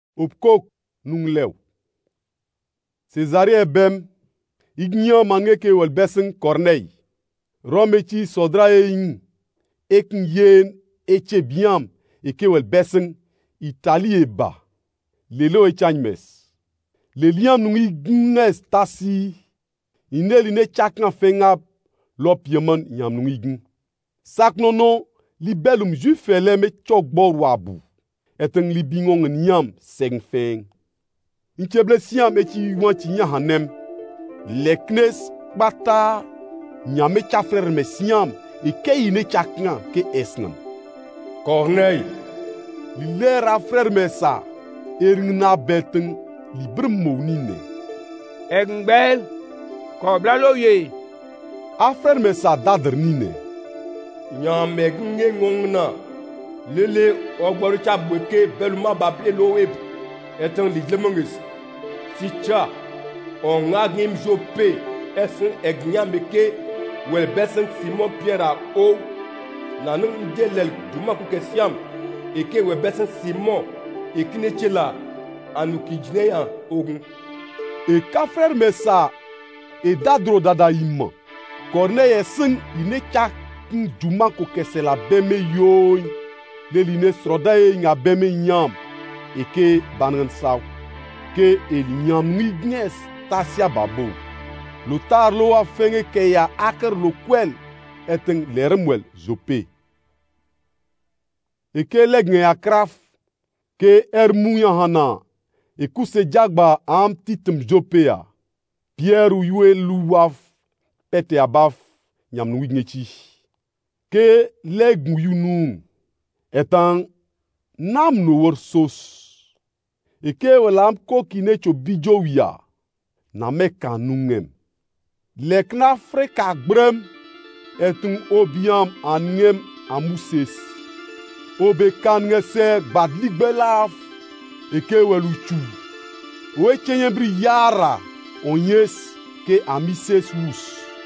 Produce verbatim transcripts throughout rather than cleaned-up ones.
Opkok nung lew. Cesarea bem, ignya mangeke wel besing Corneille. Romechi sodra e ing, ekin yen eche biam eke wel besing Italie ba. Lelo e chanymes. Le liam nung ignes tasi, ineli ne chakna fengap lop yemen nyam nung ign. Sak nono li belum ju fele me chok bor wabu. Eteng li bingong nyam seng feng. Incheble siam echi wanchi nyahanem. Leknes bata nyame chafrer me siam e kei ne chakna ke esnam. Corneille. Li lera frère me sa eringna beteng li brim mounine. Engbel kobla lo ye. A frère me sa dader nine. Nyame gnge ngongna. Lele ogbor chabweke beluma baple lo eb. Etan li glemongis. Sicha on agim jope esen egnyameke wel besen Simon Pierre a o nanung delel duma ku kesiam eke we besen Simon ekine chela anuki jneya ogun. E ka frère me sa e dadro dada imma. Corneille sing ine chak duma ku kesela beme yoy. Leline sroda e nga beme nyam eke banan saw. Ke el nyam ngignes tasia babo. Lutar lo a fenge ke ya aker lo kwel eteng leremwel zope. Eke legne ya kraf ke ermuya hana ekuse jagba am titem zope ya. Pierre uyue luwaf pete abaf nyam ngignechi. Ke legnu yunu etang nam no wor sos. Eke welam kokine cho bijowia na me kanungem. Lekna freka brem etung obiam angem amuses. Obe kangese badlik belaf eke weluchu. Oe chenyebri yara onyes ke amises wus.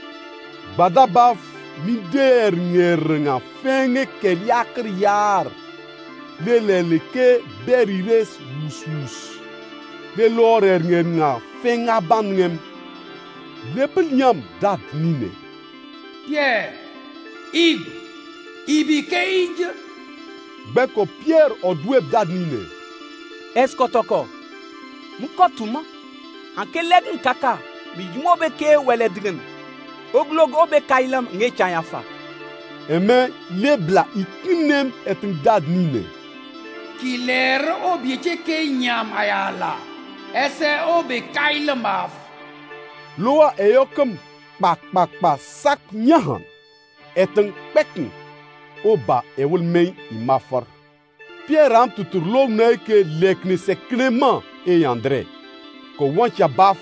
Badabaf mider ngerenga fenge keliakr yar. Leleleke berires wus wus. Le lorer ngerenga fenga bangem. Lepel nyam dat nine. Pierre, ib, ibi keij. Beko Pierre odweb dat nine. Eskotoko. Mukotuma. Anke legn kaka. Mi jumo beke weledrin. Oglogo be kailam nge chanyafa. Eme lebla ikinem etin dat nine. Kiler obieche ke nyam ayala. Ese obe kailamaf. Loa eyokum pak pak pa sak nyahan. Eteng pekn. Oba ewul mei imafar. Pierre am tuturlog na ke lekne se Clément e André. Ko wancha baf.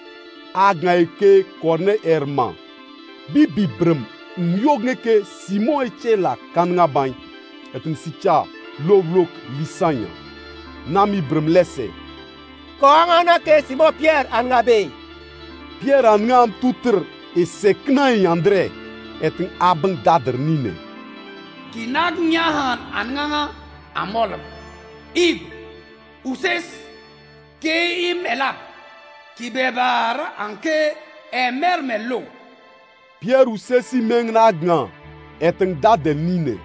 Agna eke Corneille Herman. Bibi brem. Myogne ke Simon echela kanga bany. Eteng sicha loblok lisanya. Nami brem lese. Ko angana ke Simon Pierre angabe. Pierre angam tutur e sekna e André etin abang dader nine. Kinag nyahan anganga amolam. Ib, uses ke im elap. Kibebar anke emer melo. Pierre usesi mengna agna etin dader nine.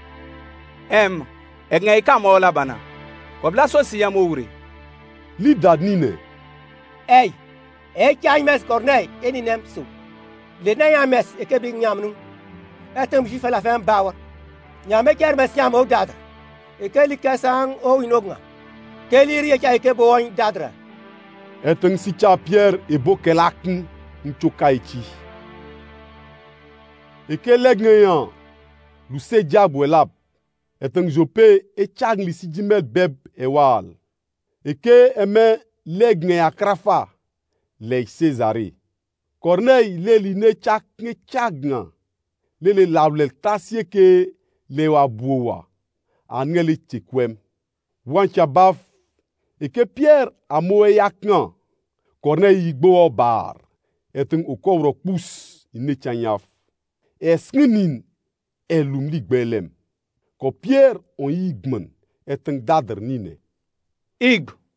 Em, egna ikamola bana. Kobla so siyam owre. Li dad nine. Hey, e chanymes Corneille eni nemso. Le na yames e ke big nyamnu. Etem ji fala fam bawa. Nyame ker mes nyam o dada. E ke li kasang o inogna. Ke li ri e ke boy dadra. Eteng sicha Pierre e bokelakn nchokaichi. E ke legneyan luse jabwelab. Eteng jope e chag li si jimel beb e wal. E ke eme legne akrafa le Césarée. Corneille le li ne chak ne chagna. Le le lavle tasye ke le wabuwa. Angeli chikwem. Wancha baf. E ke Pierre amoe yakna. Corneille yigbo bar. Eteng okowro pus ine chanyaf. Eskenin elum ligbelem. Ko Pierre on yigman eteng dader nine. Ig,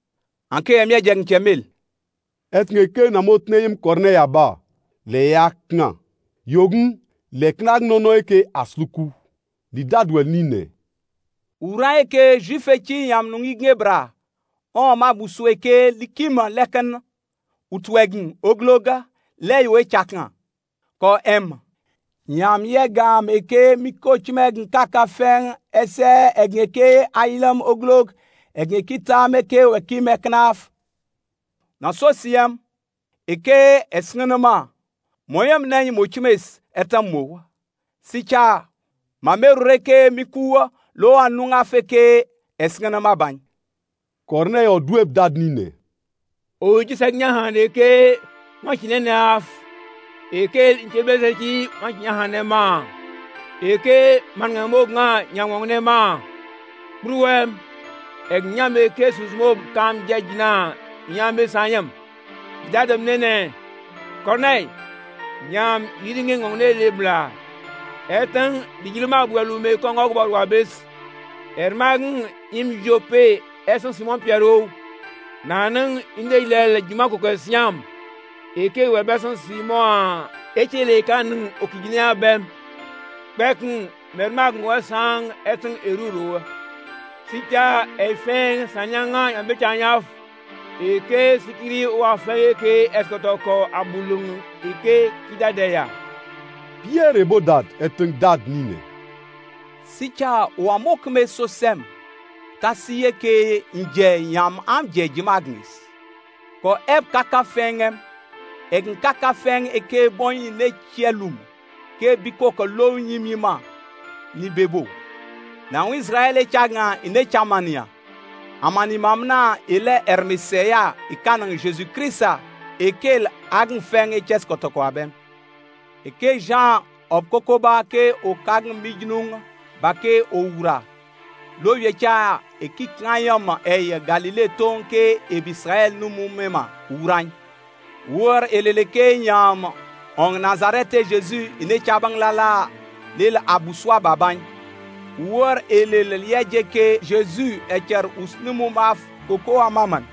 anke emye jeng chemil. Et nge ke na mot neyim Kornei ba. Le yak nga. Yogun le knak nono eke asluku. Li dadwel nine. Ura eke jufe chi yam nungi ngebra. On ma busu eke likima leken utwegin ogloga le yo echakna. Ko em. Nyam yegam eke mikochmeg kaka fen ese egeke ailam oglog egekita meke wekime knaf. Na sosiem eke esnenema moyem nanyi mochimes etamo. Sicha mamerureke mikuwa lo anunga feke esnenema bany. Kornei odweb dad nine. O jisagnya hande ke machine naf. Eke inchebeze ki machine hande ma. Eke mangamog nga nyangwongne ma. Bruem ek nyame ke susmob kam jajna nyame sanyam. Dadam nene. Kornei nyam yidinge ngongne lebla. Etan digilma bwalume kongo barwa bes. Ermag im jope esan Simon Pierrot. Nanang inde ilele juma ko siam. Eke webesan Simon echele kan okiginia bem. Bekun mermag ngwasang etan eruru. Sita efen sanyanga yambechanyaf. Eke sikiri wa fe ke eskotoko abulung eke kidadeya. Pierre ebo dad eteng dad nine. Sicha wa mokme sosem. Tasiye ke nje yam am je jimagnis. Ko eb kaka fengem. Egen kaka feng eke bonyi ne chielum. Ke biko ko lo nyimima ni bebo. Na Israel e changa ine chamania. Amani mamna ile ermiseya ikanang Jésus Christa ekel agn feng e ches kotoko abem. Eke Jean obkokoba ke o kagn mijnung bake o ura. Lo yecha eki kanyam e Galile tonke e Israel numumema urany. Wor eleleke nyam on Nazareth Jésus ine chabang lala lil abuswa babany. Wor elel yeje ke Jésus echer usnumu maf koko amaman.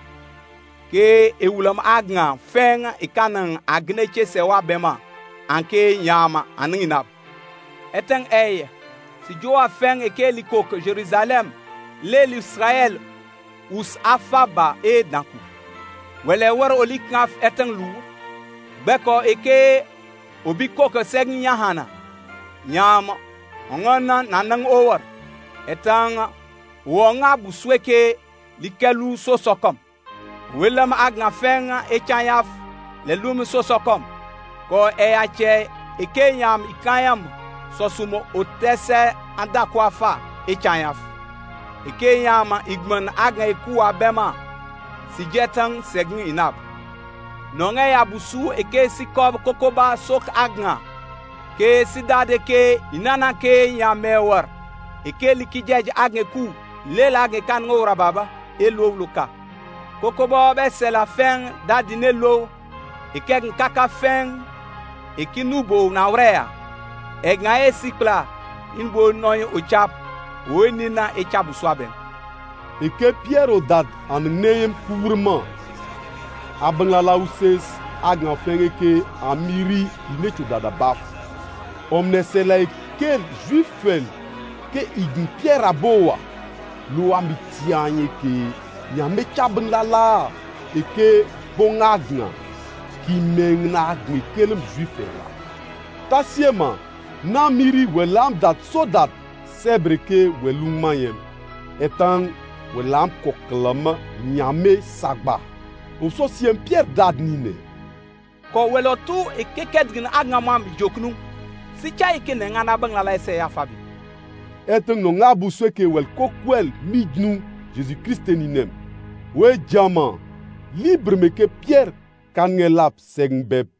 Ke ewulam agna feng ikanan agne chesewa bema anke nyama aninginap. Eteng eye si joa feng eke likok Jerusalem lel Israel us afaba e danku. Wele wor oliknaf eteng lu beko eke obikok seg nyahana nyama ngona nanang over etang wonga busweke likelu sosokom welam agna fenga echayaf lelum sosokom ko eache ekenyam ikayam sosumo otese andakwafa echayaf ekenyam igman agna ekuwa bema sijetang segn inap nonga ya busu eke sikob kokoba sok agna ke sidade ke inana ke nyamewar eke likijej agne ku lela agne kan ngora baba elo luka kokobo be sela fen dadine lo eke nkaka fen eke nubo na wrea egna esikla inbo noy ochap wenina echabu swabe Eke Pierre o dad an neyem kourman. Abangla la uses agna fen eke amiri inecho dada baf. Omne sela eke juifel ke ign Pierre aboa. Lo amitianye ke nyame chabang la la eke bon agna ki meng na agni kelem juifel la. Tasiema na miri welam dat so dat sebreke welung mayem. Etan welam koklama nyame sagba. Oso siem Pierre dad nine. Ko welotu eke kedgin agna mam joknu. Sicha eke nengana bangla la ese ya fabi. Etan no ngabu sweke wel kokwel mijnu Jésus Christ ninem. We jama libre meke Pierre kan ngelap seng beb